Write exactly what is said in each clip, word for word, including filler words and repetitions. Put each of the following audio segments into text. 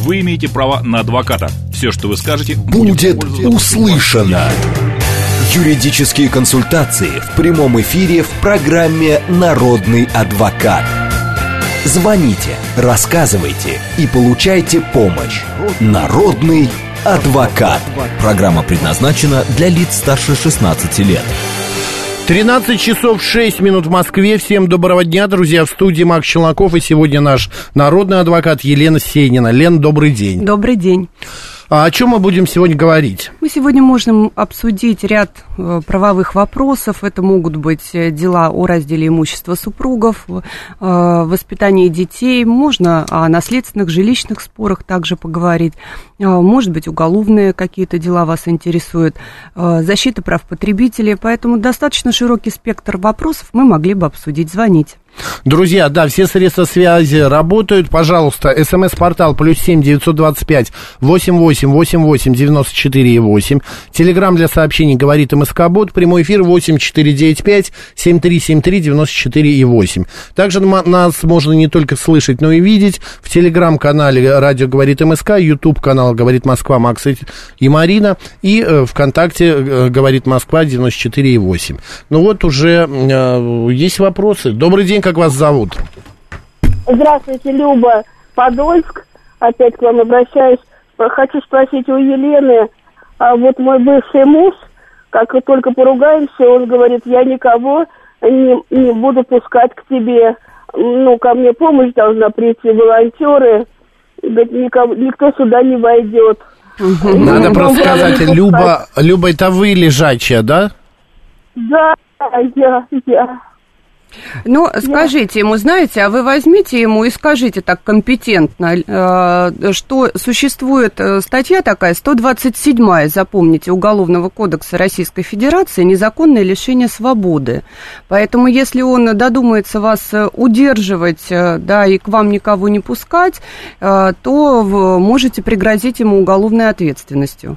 Вы имеете право на адвоката. Все, что вы скажете, будет услышано. Юридические консультации в прямом эфире в программе «Народный адвокат». Звоните, рассказывайте и получайте помощь. Народный адвокат. Программа предназначена для лиц старше шестнадцати лет. тринадцать часов шесть минут в Москве. Всем доброго дня, друзья. В студии Макс Челноков. И сегодня наш народный адвокат Елена Сенина. Лен, добрый день. Добрый день. А о чем мы будем сегодня говорить? Мы сегодня можем обсудить ряд э, правовых вопросов. Это могут быть дела о разделе имущества супругов, э, воспитании детей. Можно о наследственных, жилищных спорах также поговорить. Э, может быть, уголовные какие-то дела вас интересуют. Э, защита прав потребителей. Поэтому достаточно широкий спектр вопросов мы могли бы обсудить. Звоните. Друзья, да, все средства связи работают. Пожалуйста, смс-портал плюс семь девятьсот двадцать пять восемь восемь восемь восемь девяносто четыре восемь. Телеграм для сообщений говорит МСК-бот. Прямой эфир восемь четыре девять пять семь три семь три девяносто четыре восемь. Также нас можно не только слышать, но и видеть в телеграм-канале «Радио говорит МСК», ютуб-канал «Говорит Москва» Макс и Марина, и э, ВКонтакте э, «Говорит Москва» девяносто четыре восемь. Ну вот уже э, есть вопросы. Добрый день. Как вас зовут? Здравствуйте, Люба, Подольск. Опять к вам обращаюсь. Хочу спросить у Елены. А вот мой бывший муж, как только поругаемся, он говорит, я никого не, не буду пускать к тебе. Ну, ко мне помощь должна прийти, волонтеры. Говорит, никого, никто сюда не войдет. Угу. Надо ну, просто сказать, Люба, Люба, это вы лежачая, да? Да, я, я. Ну, скажите ему, знаете, а вы возьмите ему и скажите так компетентно, что существует статья такая, сто двадцать седьмая, запомните, Уголовного кодекса Российской Федерации, незаконное лишение свободы. Поэтому, если он додумается вас удерживать, да, и к вам никого не пускать, то вы можете пригрозить ему уголовной ответственностью.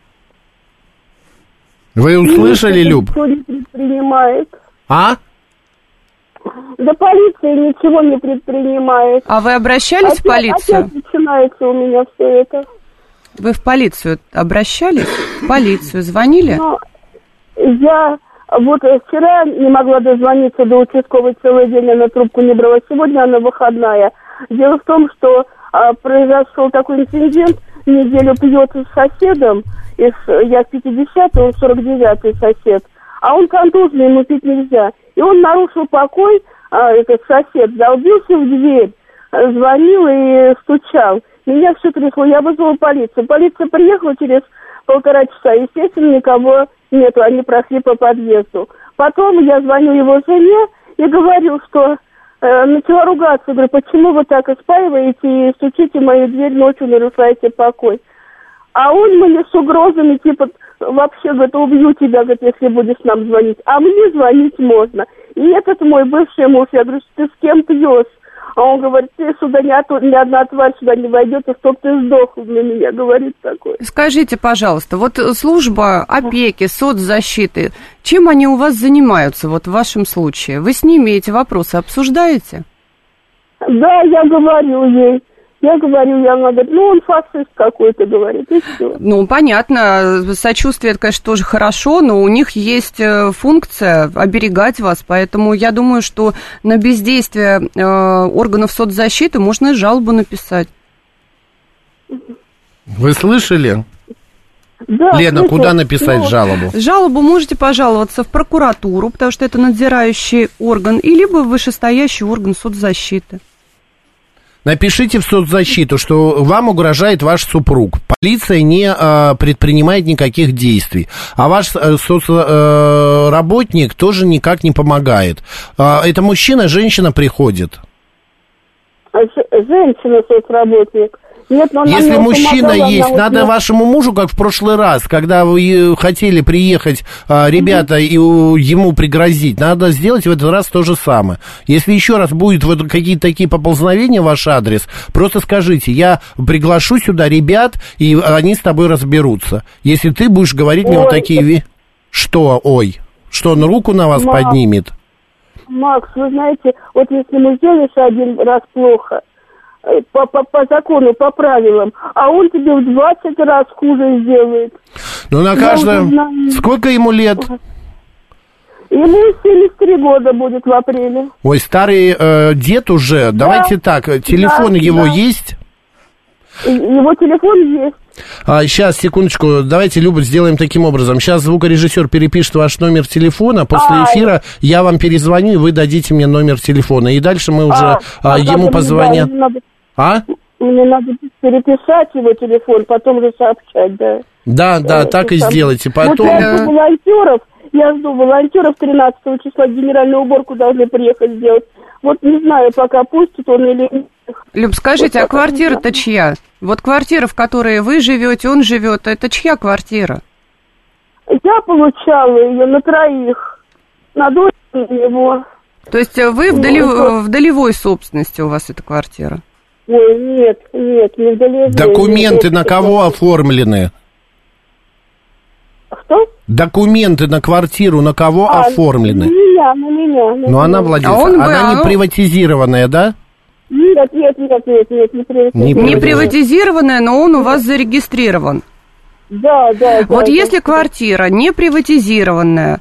Вы услышали, Люб? Никто не предпринимает. А? Да полиция ничего не предпринимает. А вы обращались опять, в полицию? Опять начинается у меня все это. Вы в полицию обращались? В полицию звонили? Ну, я вот вчера не могла дозвониться до участковой целый день, она трубку не брала. Сегодня она выходная. Дело в том, что а, произошел такой инцидент. Неделю пьет с соседом. Из, я в пятидесятый, он сорок девятый сосед. А он контужный, ему пить нельзя. И он нарушил покой, а, этот сосед, долбился в дверь, звонил и стучал. Меня все трясло, я вызвала полицию. Полиция приехала через полтора часа, естественно, никого нету, они прошли по подъезду. Потом я звоню его жене и говорю, что э, начала ругаться. Говорю, почему вы так испаиваете и стучите в мою дверь ночью, нарушаете покой? А он мне с угрозами, типа, вообще, говорит, убью тебя, говорит, если будешь нам звонить. А мне звонить можно. И этот мой бывший муж, я говорю, ты с кем пьешь? А он говорит, ты сюда ни, от, ни одна тварь сюда не войдет, и чтоб ты сдох для меня, говорит такое. Скажите, пожалуйста, вот служба опеки, соцзащиты, чем они у вас занимаются, вот в вашем случае? Вы с ними эти вопросы обсуждаете? Да, я говорю ей. Я говорю, я, она говорит, ну, он фашист какой-то, говорит, и все. Ну, понятно, сочувствие, это, конечно, тоже хорошо, но у них есть функция оберегать вас, поэтому я думаю, что на бездействие э, органов соцзащиты можно и жалобу написать. Вы слышали? Да, Лена, слышала. куда написать ну, жалобу? Жалобу можете пожаловаться в прокуратуру, потому что это надзирающий орган, и либо в вышестоящий орган соцзащиты. Напишите в соцзащиту, что вам угрожает ваш супруг. Полиция не э, предпринимает никаких действий. А ваш э, соцработник э, тоже никак не помогает. Э, это мужчина, женщина приходит? Женщина соцработник. Нет, но если мужчина помогала, есть, вот надо нет. вашему мужу, как в прошлый раз, когда вы хотели приехать, а, ребята, и у, ему пригрозить, надо сделать в этот раз то же самое. Если еще раз будут вот какие-то такие поползновения в ваш адрес, просто скажите, я приглашу сюда ребят, и они с тобой разберутся. Если ты будешь говорить мне вот такие... Ви... Что, ой, что он руку на вас Макс, поднимет? Макс, вы знаете, вот если мы сделаешь один раз плохо, по, по, по закону, по правилам, а он тебе в двадцать раз хуже сделает. Ну, на каждое... Сколько ему лет? Ему семьдесят три года будет в апреле. Ой, старый э, дед уже. Да. Давайте так, телефон да, его да. есть? Его телефон есть. А, сейчас, секундочку, давайте, Люба, сделаем таким образом. Сейчас звукорежиссер перепишет ваш номер телефона, после а, эфира я вам перезвоню, и вы дадите мне номер телефона. И дальше мы уже а, а, ему позвоним. Да, надо, а? Мне надо переписать его телефон, потом же сообщать, да. Да, да, да так и сам... сделайте. Потом... Вот я жду волонтеров, я жду волонтеров тринадцатого числа, генеральную уборку должны приехать сделать. Вот не знаю, пока пустит он или нет. Люб, скажите, вот а квартира-то чья? Вот квартира, в которой вы живете, он живет, это чья квартира? Я получала ее на троих, на дочь его. То есть вы в, доли... в долевой собственности у вас эта квартира? Ой, нет, нет, не в долевой. Документы на кого оформлены? Что? Документы на квартиру на кого а, оформлены? На меня, на меня. На Но она владелец, а он, она а, не приватизированная, да? Нет, нет, нет, нет, нет, не приватизированная. Не приватизированная, но он у вас зарегистрирован. Да, да, да. Вот да, если да. квартира не приватизированная,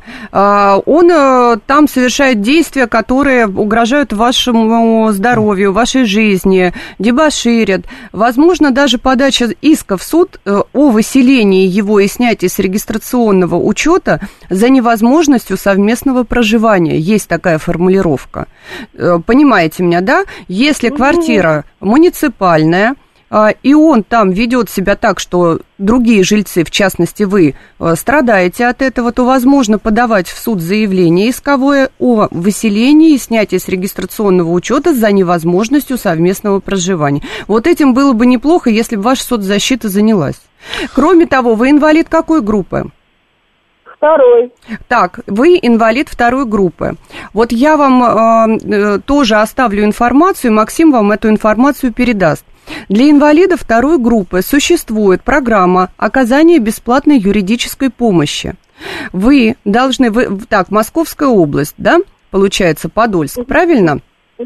он там совершает действия, которые угрожают вашему здоровью, вашей жизни, дебоширят. Возможно, даже подача иска в суд о выселении его и снятии с регистрационного учета за невозможностью совместного проживания. Есть такая формулировка. Понимаете меня, да? Если квартира муниципальная, и он там ведет себя так, что другие жильцы, в частности вы, страдаете от этого, то возможно подавать в суд заявление исковое о выселении и снятии с регистрационного учета за невозможностью совместного проживания. Вот этим было бы неплохо, если бы ваша соцзащита занялась. Кроме того, вы инвалид какой группы? Второй. Так, вы инвалид второй группы. Вот я вам э, тоже оставлю информацию, и Максим вам эту информацию передаст. Для инвалидов второй группы существует программа оказания бесплатной юридической помощи. Вы должны... Вы, так, Московская область, да, получается, Подольск, правильно?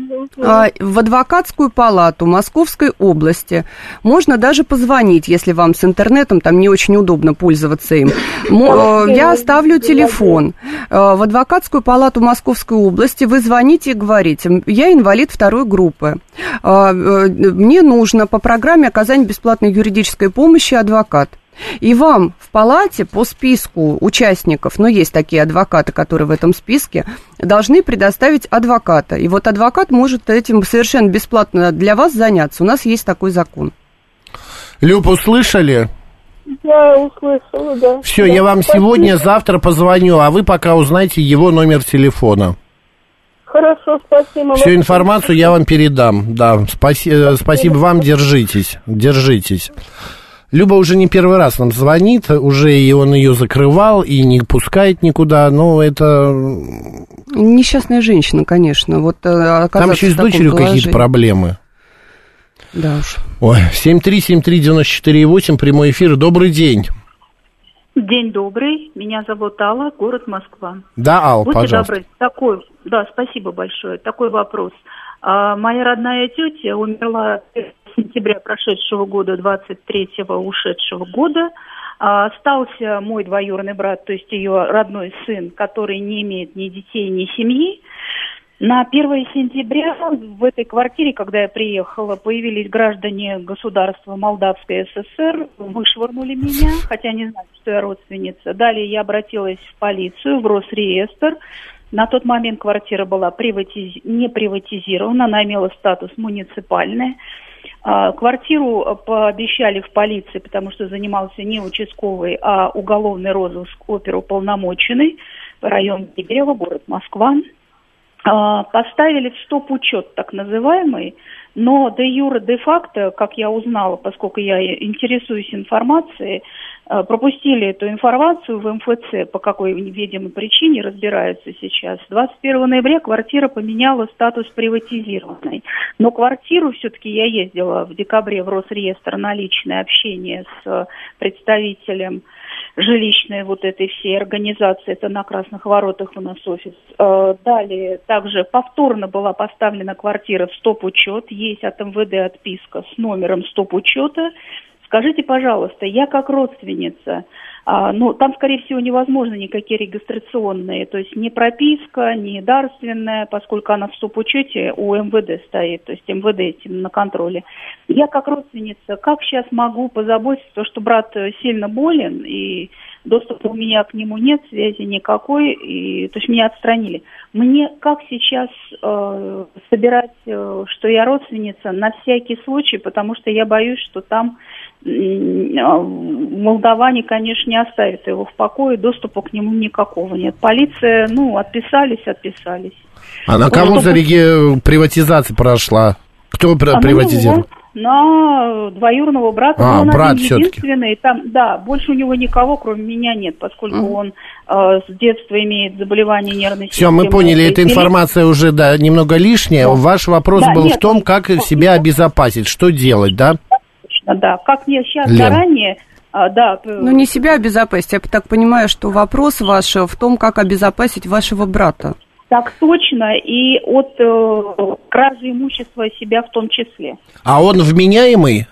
В адвокатскую палату Московской области можно даже позвонить, если вам с интернетом там не очень удобно пользоваться им. Я оставлю телефон. В адвокатскую палату Московской области вы звоните и говорите: я инвалид второй группы. Мне нужно по программе оказания бесплатной юридической помощи адвокат. И вам в палате по списку участников, ну, есть такие адвокаты, которые в этом списке, должны предоставить адвоката. И вот адвокат может этим совершенно бесплатно для вас заняться. У нас есть такой закон. Люб, услышали? Я услышала, да. Все, да, я вам спасибо. Сегодня, завтра позвоню, а вы пока узнаете его номер телефона. Хорошо, спасибо. Всю информацию я вам передам. Да, спаси... спасибо вам, держитесь, держитесь. Люба уже не первый раз нам звонит, уже и он ее закрывал, и не пускает никуда, но это... Несчастная женщина, конечно. Вот, там еще и с дочерью какие-то проблемы. Да уж. Ой, семь три семь три девяносто четыре восемь, прямой эфир, добрый день. День добрый, меня зовут Алла, город Москва. Да, Алла, Будьте пожалуйста. Добры, такой, да, спасибо большое, такой вопрос. А, моя родная тетя умерла сентября прошедшего года, двадцать третьего ушедшего года. А, остался мой двоюродный брат, то есть ее родной сын, который не имеет ни детей, ни семьи. На первое сентября в этой квартире, когда я приехала, появились граждане государства Молдавской ССР, вышвырнули меня, хотя не знаю, что я родственница. Далее я обратилась в полицию, в Росреестр. На тот момент квартира была приватиз... не приватизирована, она имела статус муниципальный. Квартиру пообещали в полиции, потому что занимался не участковый, а уголовный розыск оперуполномоченный, район Киберево, город Москва. Поставили в стоп-учет так называемый, но де юре, де факто, как я узнала, поскольку я интересуюсь информацией, пропустили эту информацию в эм эф цэ, по какой неведомой причине разбираются сейчас. двадцать первого ноября квартира поменяла статус приватизированной. Но квартиру все-таки я ездила в декабре в Росреестр на личное общение с представителем жилищной вот этой всей организации, это на Красных Воротах у нас офис. Далее также повторно была поставлена квартира в стоп-учет, есть от эм вэ дэ отписка с номером стоп-учета. Скажите, пожалуйста, я как родственница, а, ну, там, скорее всего, невозможно никакие регистрационные, то есть ни прописка, ни дарственная, поскольку она в стоп-учете у эм вэ дэ стоит, то есть эм вэ дэ этим на контроле. Я как родственница, как сейчас могу позаботиться, что брат сильно болен, и доступа у меня к нему нет, связи никакой, и, то есть меня отстранили. Мне как сейчас э, собирать, э, что я родственница, на всякий случай, потому что я боюсь, что там э, молдаване, конечно, не оставят его в покое, доступа к нему никакого нет. Полиция, ну, отписались, отписались. А на кого за реги... приватизация прошла? Кто а приватизировал? На двоюродного брата, а, он брат один единственный, там, да, больше у него никого, кроме меня, нет, поскольку mm. он э, с детства имеет заболевание нервной системы. Все, мы поняли, эта информация уже, да, немного лишняя. Да. Ваш вопрос да, был нет, в том, как нет, себя нет. обезопасить, что делать, да? Точно, да, как мне сейчас Лен. заранее... А, да. Ну, не себя обезопасить, я так понимаю, что вопрос ваш в том, как обезопасить вашего брата. Так точно, и от э, кражи имущества себя в том числе. А он вменяемый?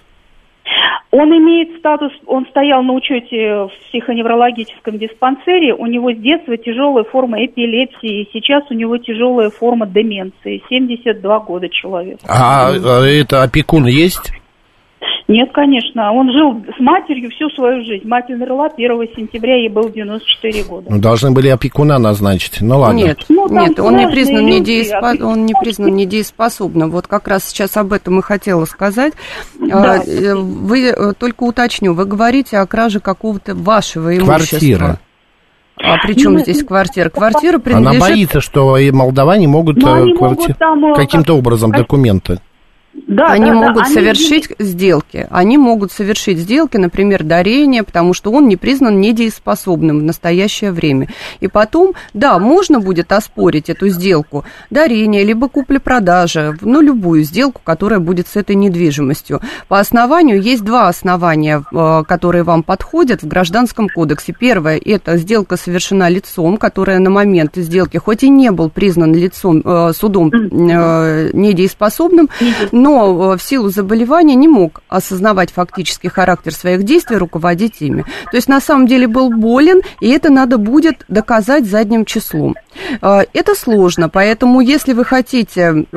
Он имеет статус, он стоял на учете в психоневрологическом диспансере, у него с детства тяжелая форма эпилепсии, сейчас у него тяжелая форма деменции, семьдесят два года человек. А, а это опекун есть? Нет, конечно. Он жил с матерью всю свою жизнь. Мать умерла первого сентября, ей было девяносто четыре года. Ну, должны были опекуна назначить. Ну, ладно. Нет, ну, нет, он не признан недееспо... он не признан недееспособным. Вот как раз сейчас об этом и хотела сказать. Да. Вы, только уточню, вы говорите о краже какого-то вашего имущества. Квартира. А при чем здесь квартира? Квартира принадлежит... Она боится, что и молдаване могут, кварти... могут каким-то образом документы. Да, они да, могут да, совершить они... сделки. Они могут совершить сделки, например, дарение, потому что он не признан недееспособным в настоящее время. И потом, да, можно будет оспорить эту сделку, дарение, либо купли-продажа, ну, любую сделку, которая будет с этой недвижимостью. По основанию есть два основания, которые вам подходят в Гражданском кодексе. Первое, это сделка совершена лицом, которое на момент сделки, хоть и не был признан лицом, судом недееспособным, но в силу заболевания не мог осознавать фактический характер своих действий, руководить ими. То есть, на самом деле, был болен, и это надо будет доказать задним числом. Это сложно, поэтому, если вы хотите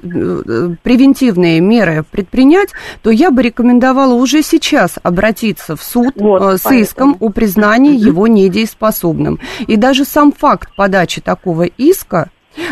превентивные меры предпринять, то я бы рекомендовала уже сейчас обратиться в суд вот, с иском о признании mm-hmm. его недееспособным. И даже сам факт подачи такого иска,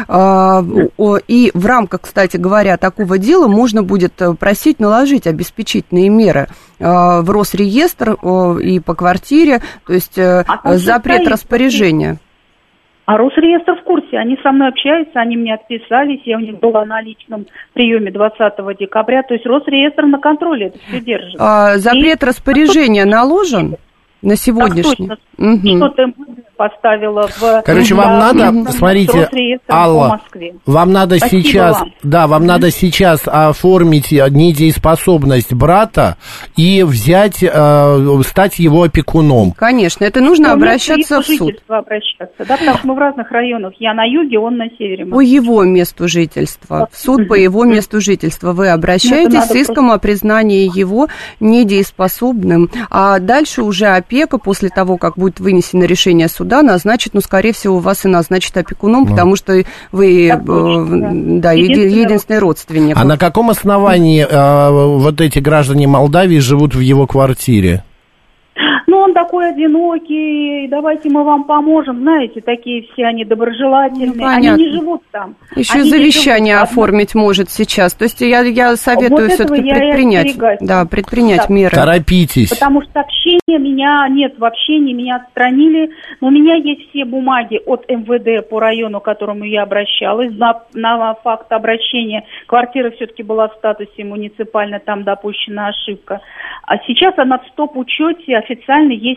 и в рамках, кстати говоря, такого дела можно будет просить наложить обеспечительные меры в Росреестр и по квартире, то есть а запрет распоряжения. А Росреестр в курсе, они со мной общаются, они мне отписались, я у них была на личном приеме двадцатого декабря, то есть Росреестр на контроле это все держит. А, запрет и... распоряжения наложен на сегодняшний? Так точно. Угу. Что-то поставила в... Короче, вам да, надо, смотрите, Алла, вам надо Спасибо сейчас, вам. да, вам mm-hmm. надо сейчас оформить недееспособность брата и взять, э, стать его опекуном. Конечно, это нужно Но обращаться в суд. Обращаться, да, потому что мы в разных районах. Я на юге, он на севере. По его месту жительства. В суд по его месту жительства вы обращаетесь с иском просто... о признании его недееспособным. А дальше уже опека, после того, как будет вынесено решение суда, назначит, ну, скорее всего, вас и назначит опекуном, ну. потому что вы, э, да, единственный, единственный родственник. А на каком основании э, вот эти граждане Молдавии живут в его квартире? Ну, он такой одинокий, давайте мы вам поможем. Знаете, такие все они доброжелательные. Ну, они не живут там. Еще они завещание оформить может сейчас. То есть я, я советую вот все-таки предпринять, да, предпринять да. меры. Торопитесь. Потому что общения меня нет, в общении меня отстранили. Но у меня есть все бумаги от эм вэ дэ по району, к которому я обращалась. На, на факт обращения квартира все-таки была в статусе муниципальной, там допущена ошибка. А сейчас она в стоп-учете, официально есть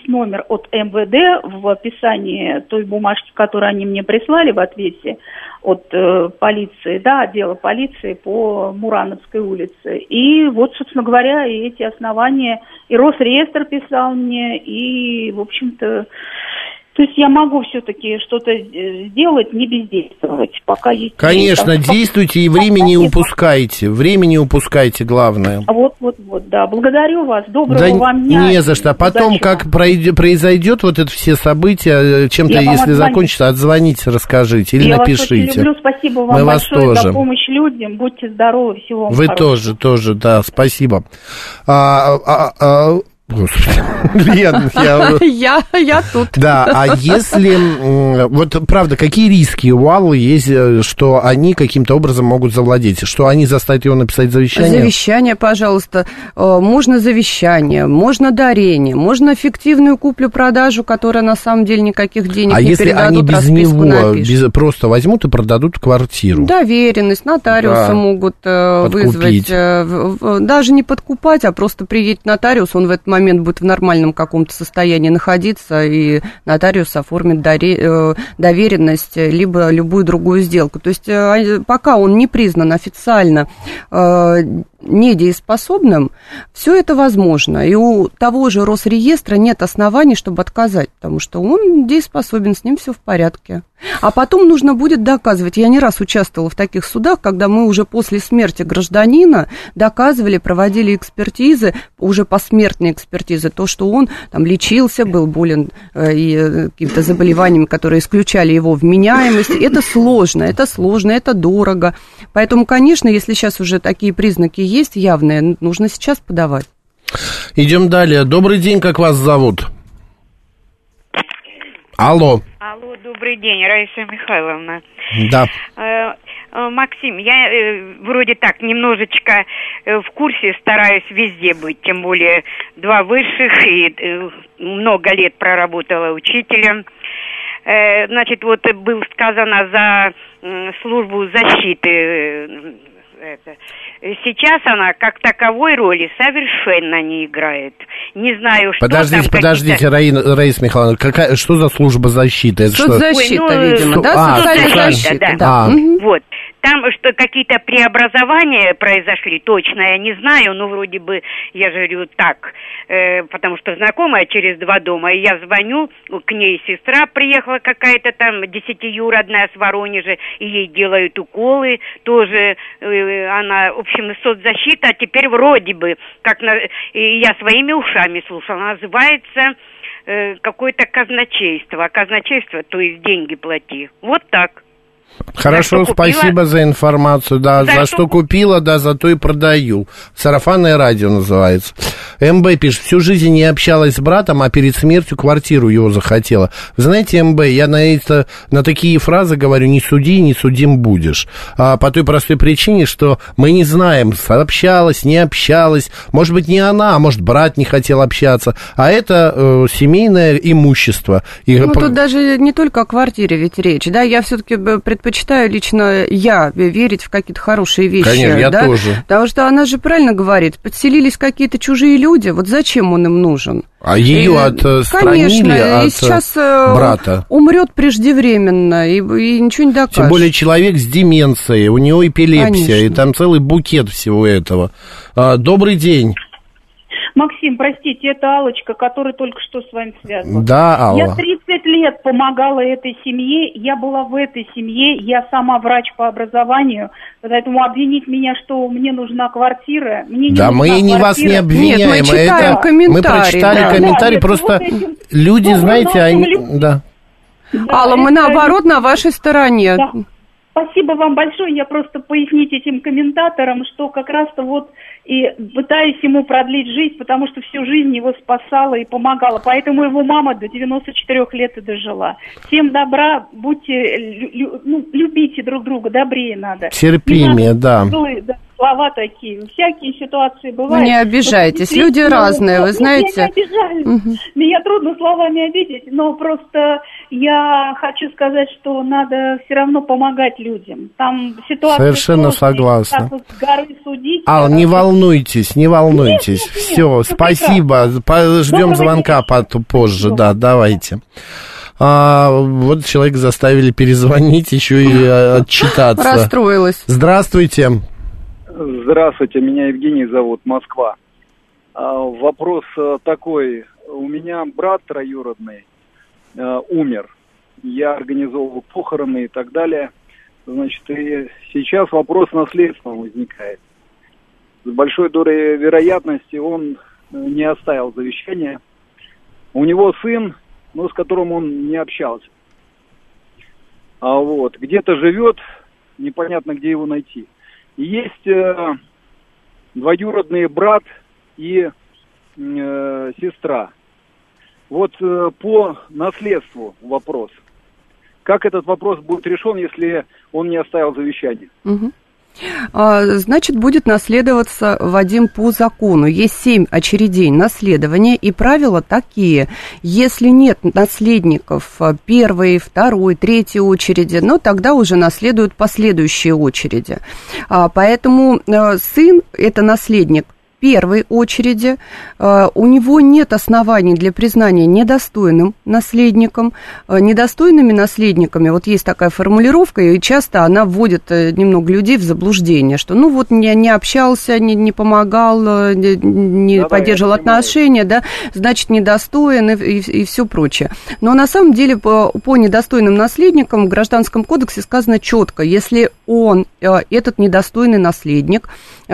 есть номер от эм вэ дэ в описании той бумажки, которую они мне прислали в ответе от э, полиции, да, отдела полиции по Мурановской улице. И вот, собственно говоря, и эти основания, и Росреестр писал мне, и, в общем-то, то есть я могу все-таки что-то сделать, не бездействовать, пока есть... Конечно, действуйте и времени не упускайте. Времени упускайте, главное. Вот, вот, вот, да. Благодарю вас. Доброго да вам дня. Не за что. Потом, удачи как пройдет, произойдет вот это все события, чем-то, я если закончится, отзвоните, расскажите или я напишите. Я вас очень люблю. Спасибо вам Мы большое вас тоже. за помощь людям. Будьте здоровы. Всего вам Вы хорошего. тоже, тоже, да, спасибо. А, а, а, Господи, Лен, я... я... Я тут. Да, а если... Вот, правда, какие риски у Аллы есть, что они каким-то образом могут завладеть? Что они заставят его написать завещание? Завещание, пожалуйста. Можно завещание, можно дарение, можно фиктивную куплю-продажу, которая на самом деле никаких денег а не передадут. А если они без него без, просто возьмут и продадут квартиру? Доверенность, нотариусы да. могут Подкупить. вызвать. Даже не подкупать, а просто приедет нотариус, он в этот момент будет в нормальном каком-то состоянии находиться, и нотариус оформит доверенность, либо любую другую сделку. То есть пока он не признан официально недееспособным, все это возможно. И у того же Росреестра нет оснований, чтобы отказать, потому что он дееспособен, с ним все в порядке. А потом нужно будет доказывать. Я не раз участвовала в таких судах, когда мы уже после смерти гражданина доказывали, проводили экспертизы, уже посмертные экспертизы, то, что он там лечился, был болен э, и какими-то заболеваниями, которые исключали его вменяемость. Это сложно, это сложно, это дорого. Поэтому, конечно, если сейчас уже такие признаки есть явные, нужно сейчас подавать. Идем далее. Добрый день, как вас зовут? Алло. Алло, добрый день, Раиса Михайловна. Да. Максим, я э, вроде так немножечко э, в курсе, стараюсь везде быть, тем более два высших и э, много лет проработала учителем. Э, значит, вот было сказано за э, службу защиты. Э, это. Сейчас она как таковой роли совершенно не играет. Не знаю, что подождите, там подождите, Раиса, Раиса Михайловна, какая, что за служба защиты? Это соцзащита, Ой, ну, видимо, да? А, социальная защита, да. да. А. Вот. Там что какие-то преобразования произошли, точно я не знаю, но вроде бы, я же говорю так, э, потому что знакомая через два дома, и я звоню, к ней сестра приехала какая-то там, десятиюродная с Воронежа, и ей делают уколы, тоже э, она, в общем, соцзащита, а теперь вроде бы, как на, и я своими ушами слушала, называется э, какое-то казначейство, а казначейство, то есть деньги плати, вот так. Хорошо, за спасибо за информацию. Да, за, за что, что купила, да, за то и продаю. Сарафанное радио называется. МБ пишет, всю жизнь не общалась с братом, а перед смертью квартиру его захотела. Вы знаете, МБ, я на, это, на такие фразы говорю, не суди, не судим будешь. А, по той простой причине, что мы не знаем, общалась, не общалась. Может быть, не она, а может, брат не хотел общаться. А это э, семейное имущество. И ну, по... тут даже не только о квартире ведь речь, да, я все-таки предпочитаю лично я верить в какие-то хорошие вещи. Конечно, я да? тоже. Потому что она же правильно говорит, подселились какие-то чужие люди, вот зачем он им нужен? А ее и, отстранили конечно, от и сейчас брата. Умрет преждевременно, и, и ничего не докажешь. Тем более человек с деменцией, у него эпилепсия, конечно. И там целый букет всего этого. А, добрый день. Максим, простите, это Аллочка, которая только что с вами связана. Да, Алла. Я тридцать лет помогала этой семье, я была в этой семье, я сама врач по образованию, поэтому обвинить меня, что мне нужна квартира, мне не да, нужна мы не вас не обвиняем. Нет, мы читаем это... комментарии. Мы прочитали да. комментарии, да, просто вот этим... люди, ну, знаете, они... Люб... Да. Да, Алла, мы это... наоборот на вашей стороне. Да. Спасибо вам большое. Я просто пояснить этим комментаторам, что как раз-то вот и пытаюсь ему продлить жизнь, потому что всю жизнь его спасала и помогала. Поэтому его мама до девяноста четырёх лет и дожила. Всем добра, будьте, лю, ну, любите друг друга, добрее надо. Терпение, надо, да. да. слова такие. Всякие ситуации бывают. Ну, не обижайтесь, вот, люди разные, вы знаете. Я не обижаюсь. Угу. Меня трудно словами обидеть, но просто я хочу сказать, что надо все равно помогать людям. Там ситуация совершенно сложная, согласна. так вот с горы судить. Ал, не волнуйтесь, не волнуйтесь. Нет, нет, нет, все, спасибо. Ждем звонка позже, да, давайте. А, вот человека заставили перезвонить, еще и отчитаться. Расстроилась. Здравствуйте. Здравствуйте, меня Евгений зовут, Москва. А, вопрос такой. У меня брат троюродный а, умер. Я организовывал похороны и так далее. Значит, и сейчас вопрос наследства возникает. С большой долей вероятности он не оставил завещания. У него сын, но с которым он не общался. А вот, где-то живет, непонятно, где его найти. И есть э, двоюродный брат и э, сестра. Вот э, по наследству вопрос. Как этот вопрос будет решен, если он не оставил завещание? Угу. Значит, будет наследоваться, Вадим, по закону. Есть семь очередей наследования, и правила такие. Если нет наследников первой, второй, третьей очереди, ну, тогда уже наследуют последующие очереди. Поэтому сын – это наследник первой очереди, у него нет оснований для признания недостойным наследником. Недостойными наследниками, вот есть такая формулировка, и часто она вводит немного людей в заблуждение, что ну вот не, не общался, не, не помогал, не, не да, поддерживал да, отношения, да, значит недостоин и, и, и все прочее. Но на самом деле по, по недостойным наследникам в Гражданском кодексе сказано четко, если он, этот недостойный наследник,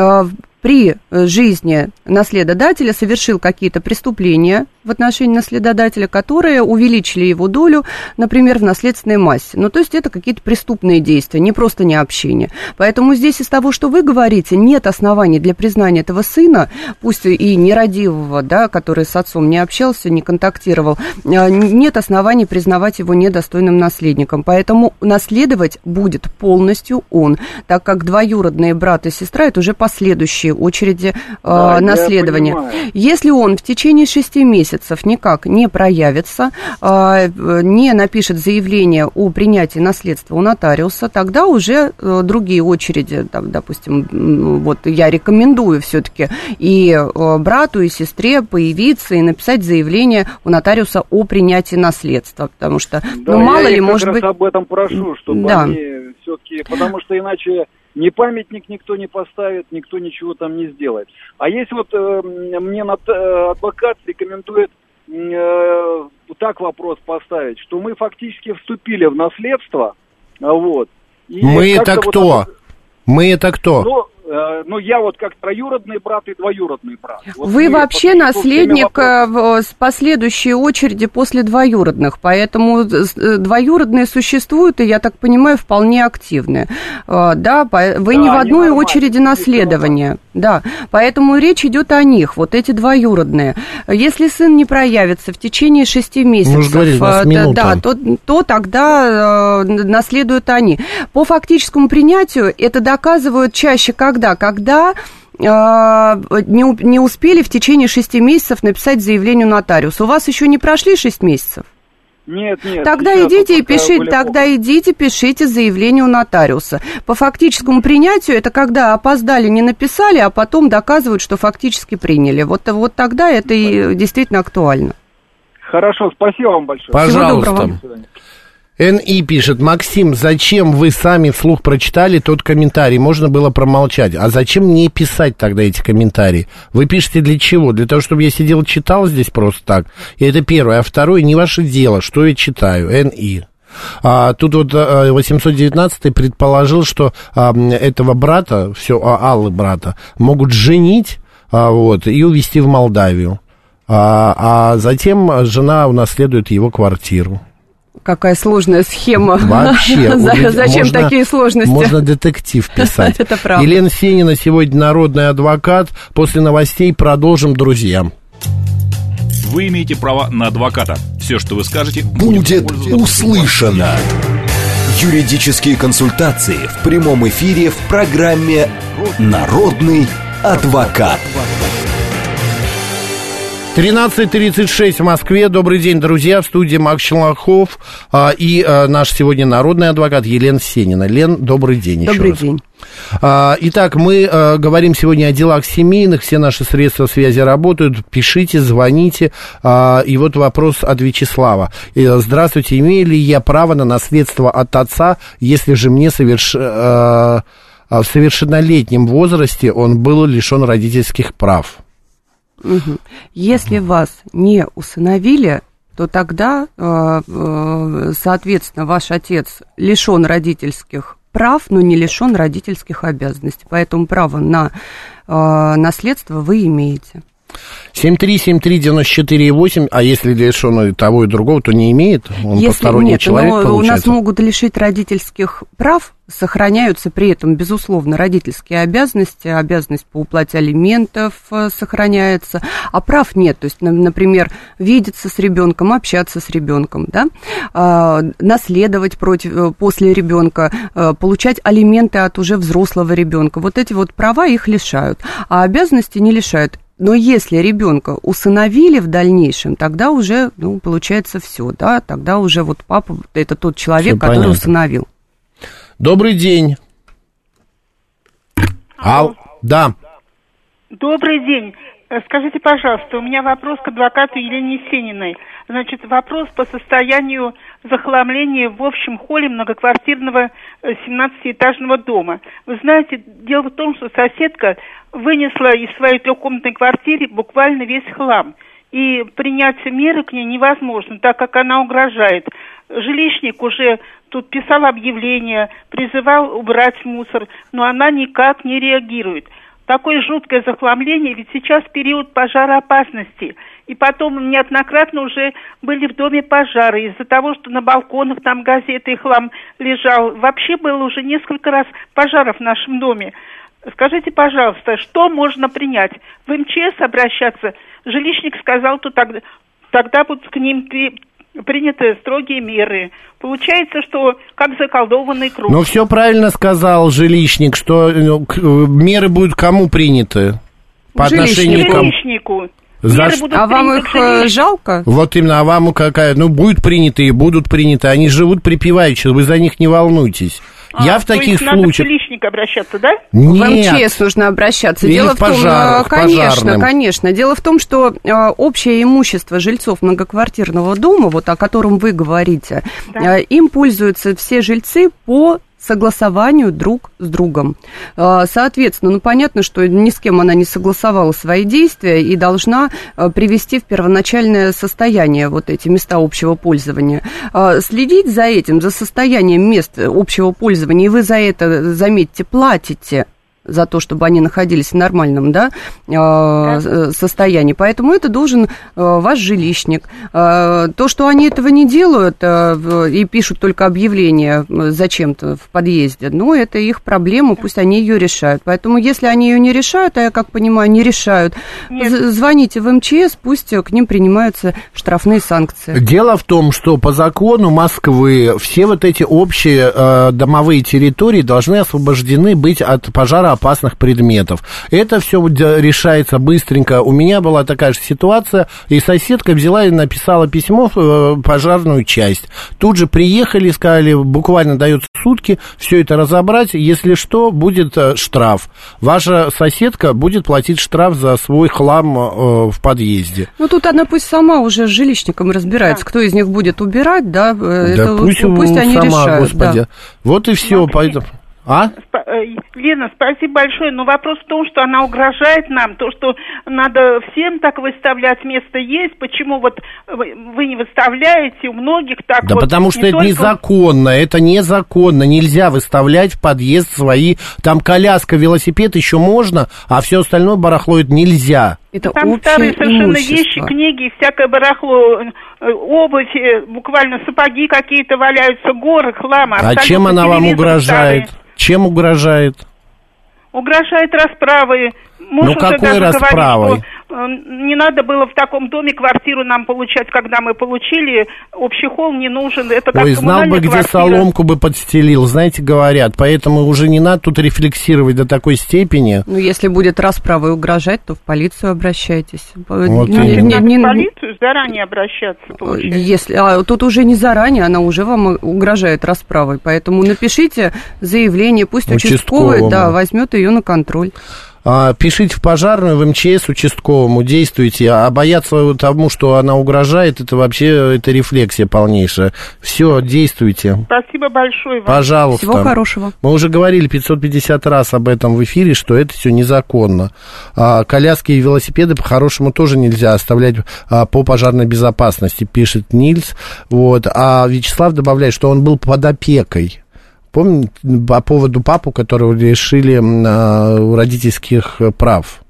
при жизни наследодателя совершил какие-то преступления в отношении наследодателя, которые увеличили его долю, например, в наследственной массе. Ну, то есть это какие-то преступные действия, не просто необщение. Поэтому здесь из того, что вы говорите, нет оснований для признания этого сына, пусть и нерадивого, да, который с отцом не общался, не контактировал, нет оснований признавать его недостойным наследником. Поэтому наследовать будет полностью он, так как двоюродные брат и сестра – это уже последующие очереди да, э, наследования. Если он в течение шести месяцев никак не проявится, э, не напишет заявление о принятии наследства у нотариуса, тогда уже э, другие очереди, там, допустим, вот я рекомендую все-таки и э, брату, и сестре появиться и написать заявление у нотариуса о принятии наследства, потому что, да, ну, мало я ли, как может раз быть... об этом прошу, чтобы да. они все-таки, потому что иначе ни памятник никто не поставит, никто ничего там не сделает. А есть вот э, мне нот, э, адвокат рекомендует э, так вопрос поставить, что мы фактически вступили в наследство, вот. И мы это вот кто? это, мы это кто? Ну, э, ну, я вот как троюродный брат и двоюродный брат. Вот Вы вообще наследник вопрос... с последующей очереди после двоюродных, поэтому двоюродные существуют, и, я так понимаю, вполне активны. Да, вы да, не в одной очереди наследования. Да, поэтому речь идет о них, вот эти двоюродные. Если сын не проявится в течение шести месяцев, говорили, да, то, то тогда э, наследуют они. По фактическому принятию это доказывают чаще когда? Когда э, не, не успели в течение шести месяцев написать заявление нотариусу. У вас еще не прошли шесть месяцев? Нет, нет. Тогда идите и пишите, тогда плохо. идите, пишите заявление у нотариуса. По фактическому принятию это когда опоздали, не написали, а потом доказывают, что фактически приняли. Вот, вот тогда это и действительно актуально. Хорошо, спасибо вам большое. Пожалуйста. эн и пишет: Максим, зачем вы сами вслух прочитали тот комментарий? Можно было промолчать. А зачем мне писать тогда эти комментарии? Вы пишете для чего? Для того, чтобы я сидел и читал здесь просто так? И это первое. А второе, не ваше дело, что я читаю. эн и. А, тут вот восемьсот девятнадцатый предположил, что а, этого брата, все, а, Аллы брата, могут женить а, вот, и увезти в Молдавию. А, а затем жена унаследует его квартиру. Какая сложная схема. Вообще. Зачем можно, такие сложности? Можно детектив писать. Это правда. Елена Сенина сегодня народный адвокат. После новостей продолжим, друзья. Вы имеете право на адвоката. Все, что вы скажете, будет услышано. Юридические консультации в прямом эфире в программе Народный адвокат. тринадцать тридцать шесть в Москве. Добрый день, друзья. В студии Макс Челноков а, и а, наш сегодня народный адвокат Елена Сенина. Лен, добрый день еще Добрый раз. день. А, итак, мы а, говорим сегодня о делах семейных. Все наши средства связи работают. Пишите, звоните. А, и вот вопрос от Вячеслава. Здравствуйте. Имею ли я право на наследство от отца, если же мне соверш... а, в совершеннолетнем возрасте он был лишен родительских прав? Угу. Если вас не усыновили, то тогда, соответственно, ваш отец лишен родительских прав, но не лишен родительских обязанностей. Поэтому право на наследство вы имеете. семь три семь три девяносто четыре восемь, а если лишен того и другого, то не имеет? Он если посторонний нет, человек, но получается? У нас могут лишить родительских прав, сохраняются при этом, безусловно, родительские обязанности, обязанность по уплате алиментов сохраняется, а прав нет. То есть, например, видеться с ребенком, общаться с ребенком, да? а, наследовать против, после ребенка, а, получать алименты от уже взрослого ребенка. Вот эти вот права их лишают, а обязанности не лишают. Но если ребенка усыновили в дальнейшем, тогда уже, ну, получается, все, да, тогда уже вот папа – это тот человек, Всё который понятно. усыновил. Добрый день. Алло. Ал, да. Добрый день. Скажите, пожалуйста, у меня вопрос к адвокату Елене Сениной. Значит, вопрос по состоянию захламления в общем холле многоквартирного семнадцатиэтажного дома. Вы знаете, дело в том, что соседка вынесла из своей трехкомнатной квартиры буквально весь хлам. И принять меры к ней невозможно, так как она угрожает. Жилищник уже тут писал объявление, призывал убрать мусор, но она никак не реагирует. Такое жуткое захламление, ведь сейчас период пожароопасности. И потом неоднократно уже были в доме пожары из-за того, что на балконах там газеты и хлам лежал. Вообще было уже несколько раз пожаров в нашем доме. Скажите, пожалуйста, что можно принять? В эм че эс обращаться? Жилищник сказал, что тогда, тогда будут к ним при, приняты строгие меры. Получается, что как заколдованный круг. Ну, все правильно сказал жилищник, что ну, к, меры будут кому приняты? По отношению к кому? Жилищнику. За Меры ш- будут А вам приняты их к жилищнику. жалко? Вот именно, а вам какая? Ну, будут приняты и будут приняты. Они живут припеваючи, вы за них не волнуйтесь. А, Я в то таких есть надо случаях... к жилищнику обращаться, да? В эм Нет. че эс нужно обращаться. Или Дело в в том, пожар- э, к конечно, пожарным. конечно. Дело в том, что э, общее имущество жильцов многоквартирного дома, вот о котором вы говорите, Да. э, им пользуются все жильцы по согласованию друг с другом. Э, Соответственно, ну понятно, что ни с кем она не согласовала свои действия и должна э, привести в первоначальное состояние вот эти места общего пользования. Э, Следить за этим, за состоянием мест общего пользования, и вы за это, заметьте, платите за то, чтобы они находились в нормальном, да, да. состоянии. Поэтому это должен ваш жилищник. То, что они этого не делают и пишут только объявление зачем-то в подъезде, ну, это их проблема, пусть они ее решают. Поэтому, если они ее не решают, а я, как понимаю, не решают, Нет. звоните в эм че эс, пусть к ним принимаются штрафные санкции. Дело в том, что по закону Москвы все вот эти общие э, домовые территории должны освобождены быть от пожара опасных предметов. Это все решается быстренько. У меня была такая же ситуация, и соседка взяла и написала письмо в пожарную часть. Тут же приехали, сказали, буквально дается сутки все это разобрать, если что, будет штраф. Ваша соседка будет платить штраф за свой хлам э, в подъезде. Ну, тут она пусть сама уже с жилищником разбирается, да. Кто из них будет убирать, да, да это пусть, пусть они сама, решают. Господи. Да. Вот и все, поэтому... А? Лена, спасибо большое, но вопрос в том, что она угрожает нам, то, что надо всем так выставлять, место есть, почему вот вы не выставляете, у многих так да вот. Потому что не это только... незаконно, это незаконно, нельзя выставлять в подъезд свои, там коляска, велосипед еще можно, а все остальное барахло это нельзя. Это там старые совершенно вещи, книги, всякое барахло, обувь, буквально сапоги какие-то валяются, горы хлама. А чем она вам угрожает? Старые. Чем угрожает? Угрожает расправой. Муж ну, какой расправой? не надо было в таком доме квартиру нам получать, когда мы получили, общий холл не нужен, это как Ой, знал бы, где квартира. соломку бы подстелил, знаете, говорят, поэтому уже не надо тут рефлексировать до такой степени. Ну, если будет расправой угрожать, то в полицию обращайтесь. Вот не, не, не, не, в полицию заранее обращаться, получается. Если, а тут уже не заранее, она уже вам угрожает расправой, поэтому напишите заявление, пусть участковый, да, возьмет ее на контроль. А, пишите в пожарную, в эм че эс участковому, действуйте, а бояться тому, что она угрожает, это вообще, это рефлексия полнейшая. Все, действуйте. Спасибо большое вам. Пожалуйста. Всего хорошего. Мы уже говорили пятьсот пятьдесят раз об этом в эфире, что это все незаконно. А, коляски и велосипеды по-хорошему тоже нельзя оставлять а, по пожарной безопасности, пишет Нильс. Вот. А Вячеслав добавляет, что он был под опекой. Помните, по поводу папу, которого лишили а, родительских прав?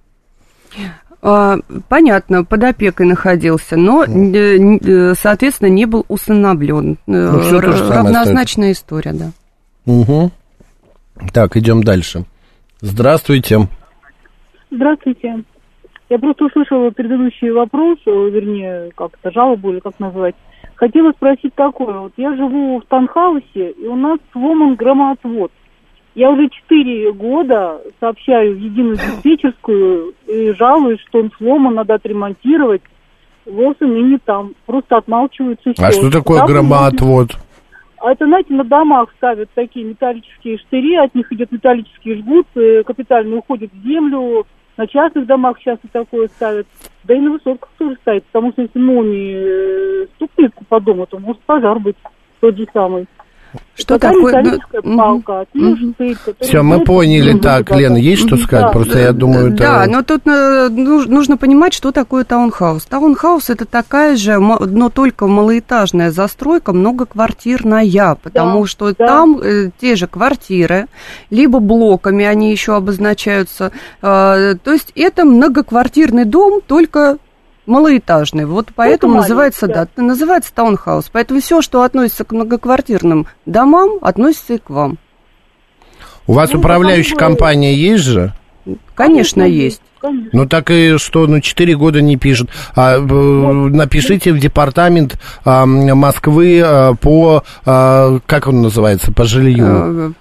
Понятно, под опекой находился, но, соответственно, не был усыновлен. Ну, равнозначная история, да. Угу. Так, идем дальше. Здравствуйте. Здравствуйте. Я просто услышала предыдущий вопрос, вернее, как-то жалобу или как назвать. Хотела спросить такое. Вот я живу в таунхаусе, и у нас сломан громоотвод. Я уже четыре года сообщаю в единую диспетчерскую и жалуюсь, что он сломан, надо отремонтировать. Восемь и не там. Просто отмалчиваются все. А что такое там громоотвод? А это, знаете, на домах ставят такие металлические штыри, от них идет металлический жгут, капитально уходит в землю. На частных домах сейчас и такое ставят. Да и на высотках тоже ставят, потому что если молния стукнет по дому, то может пожар быть тот же самый. Что такое? Палка, mm-hmm. штырь, Все, мы поняли. Так, Лена, есть что сказать? Да, Просто я думаю... Да, это... но тут нужно понимать, что такое таунхаус. Таунхаус – это такая же, но только малоэтажная застройка, многоквартирная, потому да, что да. там э, те же квартиры, либо блоками они еще обозначаются. Э, то есть это многоквартирный дом, только... малоэтажный, вот поэтому это называется, да. да, называется таунхаус. Поэтому все, что относится к многоквартирным домам, относится и к вам. У вас ну, управляющая компания есть же? Конечно, Конечно есть. Конечно. Ну так и что, ну четыре года не пишут. А, вот. Напишите в департамент а, Москвы а, по, а, как он называется, по жилью.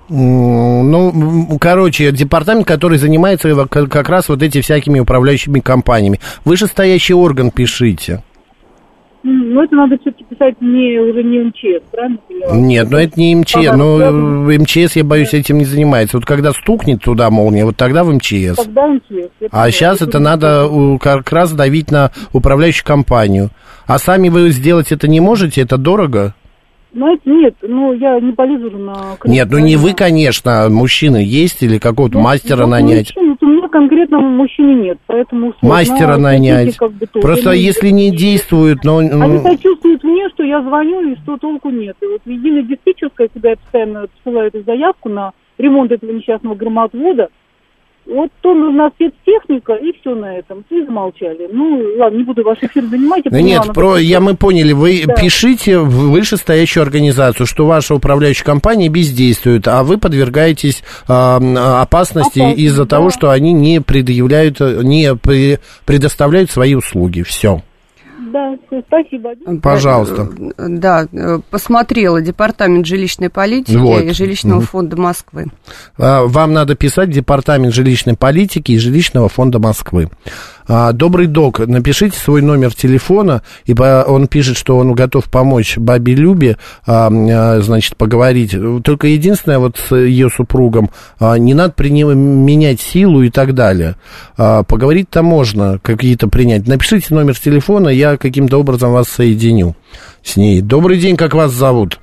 Ну, короче, департамент, который занимается как раз вот эти всякими управляющими компаниями. Вышестоящий орган пишите. Ну, это надо все-таки писать не, уже не эм че эс, правильно поняла? Нет, ну это не эм че эс, но эм че эс, я боюсь, этим не занимается. Вот когда стукнет туда молния, вот тогда в эм че эс. Тогда эм че эс. А сейчас это надо как раз давить на управляющую компанию. А сами вы сделать это не можете, это дорого? Знаете, нет, ну, я не полезу на... Нет, ну не вы, конечно, мужчины есть или какого-то ну, мастера ну, нанять? Мужчины, у меня конкретно мужчины нет, поэтому... Мастера но, нанять. Как бы, Просто они, если не действуют, но... Они сочувствуют мне, что я звоню, и что толку нет. И вот в единой диспетчерской, куда я постоянно посылаю эту заявку на ремонт этого несчастного громоотвода, вот то нужна спецтехника, и все на этом. И замолчали. Ну, ладно, не буду ваш эфир занимать. Да нет, про, я, мы поняли. Вы да. пишите в вышестоящую организацию, что ваша управляющая компания бездействует, а вы подвергаетесь а, опасности Опасность, из-за да. того, что они не предъявляют, не предоставляют свои услуги. Все. Да, спасибо. Пожалуйста. Да, посмотрела Департамент жилищной политики вот. и Жилищного фонда Москвы. Вам надо писать Департамент жилищной политики и Жилищного фонда Москвы. Добрый док, напишите свой номер телефона, и он пишет, что он готов помочь бабе Любе, значит, поговорить. Только единственное, вот с ее супругом, не надо применять силу и так далее. Поговорить-то можно, какие-то принять. Напишите номер телефона, я каким-то образом вас соединю с ней. Добрый день, как вас зовут?